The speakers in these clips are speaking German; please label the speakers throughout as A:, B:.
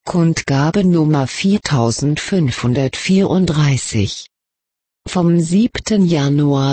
A: Kundgabe Nummer 4534. Vom 7. Januar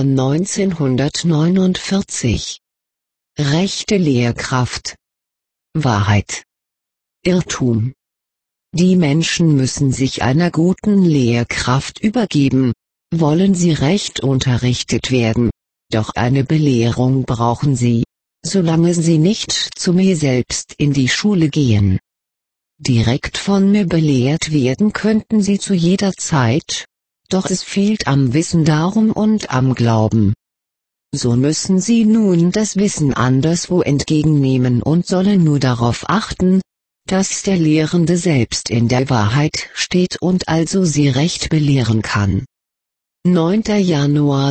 A: 1949. Rechte Lehrkraft. Wahrheit. Irrtum. Die Menschen müssen sich einer guten Lehrkraft übergeben, wollen sie recht unterrichtet werden, doch eine Belehrung brauchen sie, solange sie nicht zu mir selbst in die Schule gehen. Direkt von mir belehrt werden könnten sie zu jeder Zeit, doch es fehlt am Wissen darum und am Glauben. So müssen sie nun das Wissen anderswo entgegennehmen und sollen nur darauf achten, dass der Lehrende selbst in der Wahrheit steht und also sie recht belehren kann. 9. Januar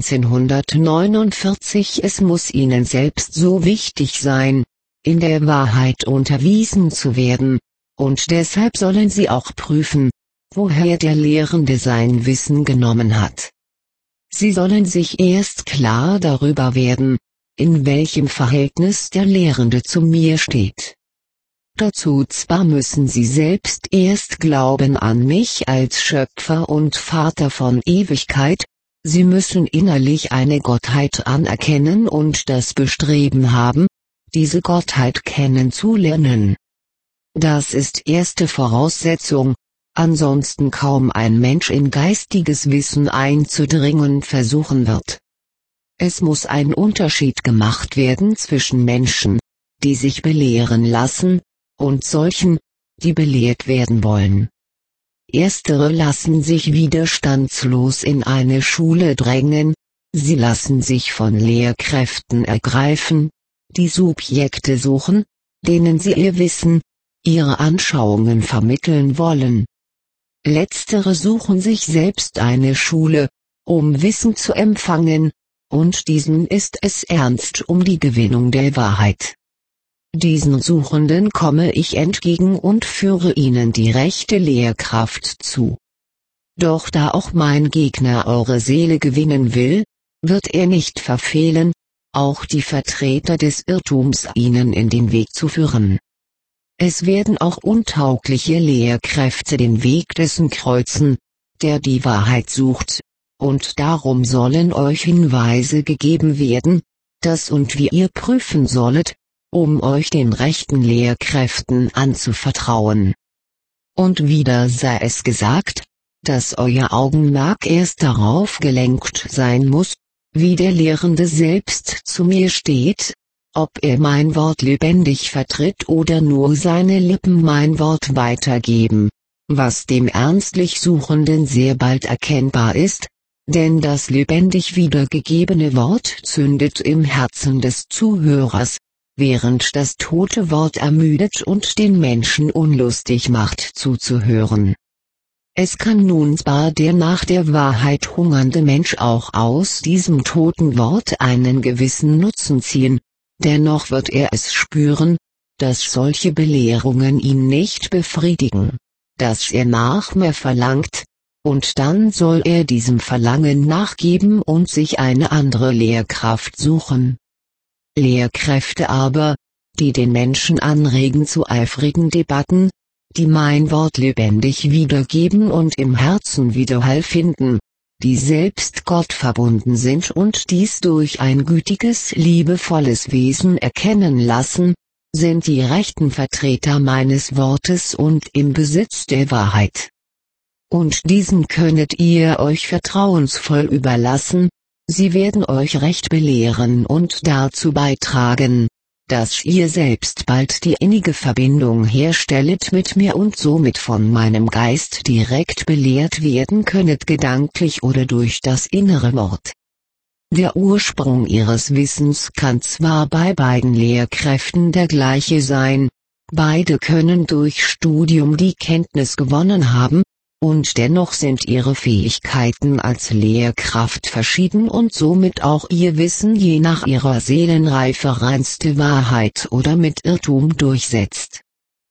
A: 1949. Es muss ihnen selbst so wichtig sein, in der Wahrheit unterwiesen zu werden, und deshalb sollen sie auch prüfen, woher der Lehrende sein Wissen genommen hat. Sie sollen sich erst klar darüber werden, in welchem Verhältnis der Lehrende zu mir steht. Dazu zwar müssen sie selbst erst glauben an mich als Schöpfer und Vater von Ewigkeit, sie müssen innerlich eine Gottheit anerkennen und das Bestreben haben, diese Gottheit kennenzulernen. Das ist erste Voraussetzung, ansonsten kaum ein Mensch in geistiges Wissen einzudringen versuchen wird. Es muss ein Unterschied gemacht werden zwischen Menschen, die sich belehren lassen, und solchen, die belehrt werden wollen. Erstere lassen sich widerstandslos in eine Schule drängen, sie lassen sich von Lehrkräften ergreifen, die Subjekte suchen, denen sie ihr Wissen, ihre Anschauungen vermitteln wollen. Letztere suchen sich selbst eine Schule, um Wissen zu empfangen, und diesen ist es ernst um die Gewinnung der Wahrheit. Diesen Suchenden komme ich entgegen und führe ihnen die rechte Lehrkraft zu. Doch da auch mein Gegner eure Seele gewinnen will, wird er nicht verfehlen, auch die Vertreter des Irrtums ihnen in den Weg zu führen. Es werden auch untaugliche Lehrkräfte den Weg dessen kreuzen, der die Wahrheit sucht, und darum sollen euch Hinweise gegeben werden, dass und wie ihr prüfen sollet, um euch den rechten Lehrkräften anzuvertrauen. Und wieder sei es gesagt, dass euer Augenmerk erst darauf gelenkt sein muss, wie der Lehrende selbst zu mir steht, ob er mein Wort lebendig vertritt oder nur seine Lippen mein Wort weitergeben, was dem ernstlich Suchenden sehr bald erkennbar ist, denn das lebendig wiedergegebene Wort zündet im Herzen des Zuhörers, während das tote Wort ermüdet und den Menschen unlustig macht zuzuhören. Es kann nun zwar der nach der Wahrheit hungernde Mensch auch aus diesem toten Wort einen gewissen Nutzen ziehen, dennoch wird er es spüren, dass solche Belehrungen ihn nicht befriedigen, dass er nach mehr verlangt, und dann soll er diesem Verlangen nachgeben und sich eine andere Lehrkraft suchen. Lehrkräfte aber, die den Menschen anregen zu eifrigen Debatten, die mein Wort lebendig wiedergeben und im Herzen Widerhall finden, die selbst Gott verbunden sind und dies durch ein gütiges, liebevolles Wesen erkennen lassen, sind die rechten Vertreter meines Wortes und im Besitz der Wahrheit. Und diesen könnet ihr euch vertrauensvoll überlassen, sie werden euch recht belehren und dazu beitragen, dass ihr selbst bald die innige Verbindung herstellet mit mir und somit von meinem Geist direkt belehrt werden könnet gedanklich oder durch das innere Wort. Der Ursprung ihres Wissens kann zwar bei beiden Lehrkräften der gleiche sein, beide können durch Studium die Kenntnis gewonnen haben, und dennoch sind ihre Fähigkeiten als Lehrkraft verschieden und somit auch ihr Wissen je nach ihrer Seelenreife reinste Wahrheit oder mit Irrtum durchsetzt.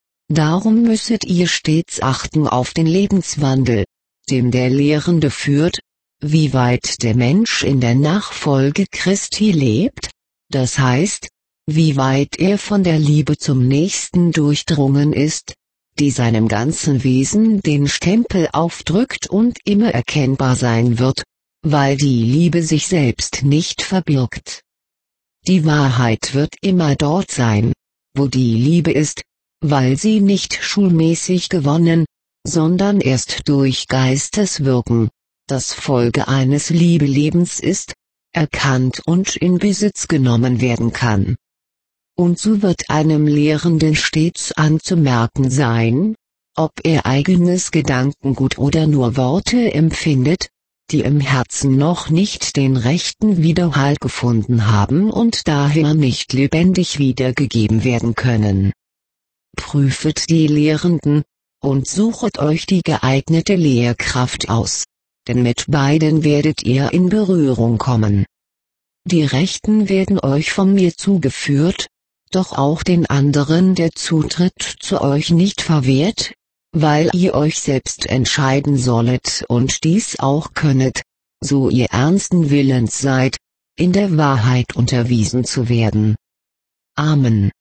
A: Darum müsset ihr stets achten auf den Lebenswandel, dem der Lehrende führt, wie weit der Mensch in der Nachfolge Christi lebt, das heißt, wie weit er von der Liebe zum Nächsten durchdrungen ist, die seinem ganzen Wesen den Stempel aufdrückt und immer erkennbar sein wird, weil die Liebe sich selbst nicht verbirgt. Die Wahrheit wird immer dort sein, wo die Liebe ist, weil sie nicht schulmäßig gewonnen, sondern erst durch Geisteswirken, das Folge eines Liebelebens ist, erkannt und in Besitz genommen werden kann. Und so wird einem Lehrenden stets anzumerken sein, ob er eigenes Gedankengut oder nur Worte empfindet, die im Herzen noch nicht den rechten Widerhall gefunden haben und daher nicht lebendig wiedergegeben werden können. Prüfet die Lehrenden, und suchet euch die geeignete Lehrkraft aus, denn mit beiden werdet ihr in Berührung kommen. Die Rechten werden euch von mir zugeführt, doch auch den anderen der Zutritt zu euch nicht verwehrt, weil ihr euch selbst entscheiden sollet und dies auch könnet, so ihr ernsten Willens seid, in der Wahrheit unterwiesen zu werden. Amen.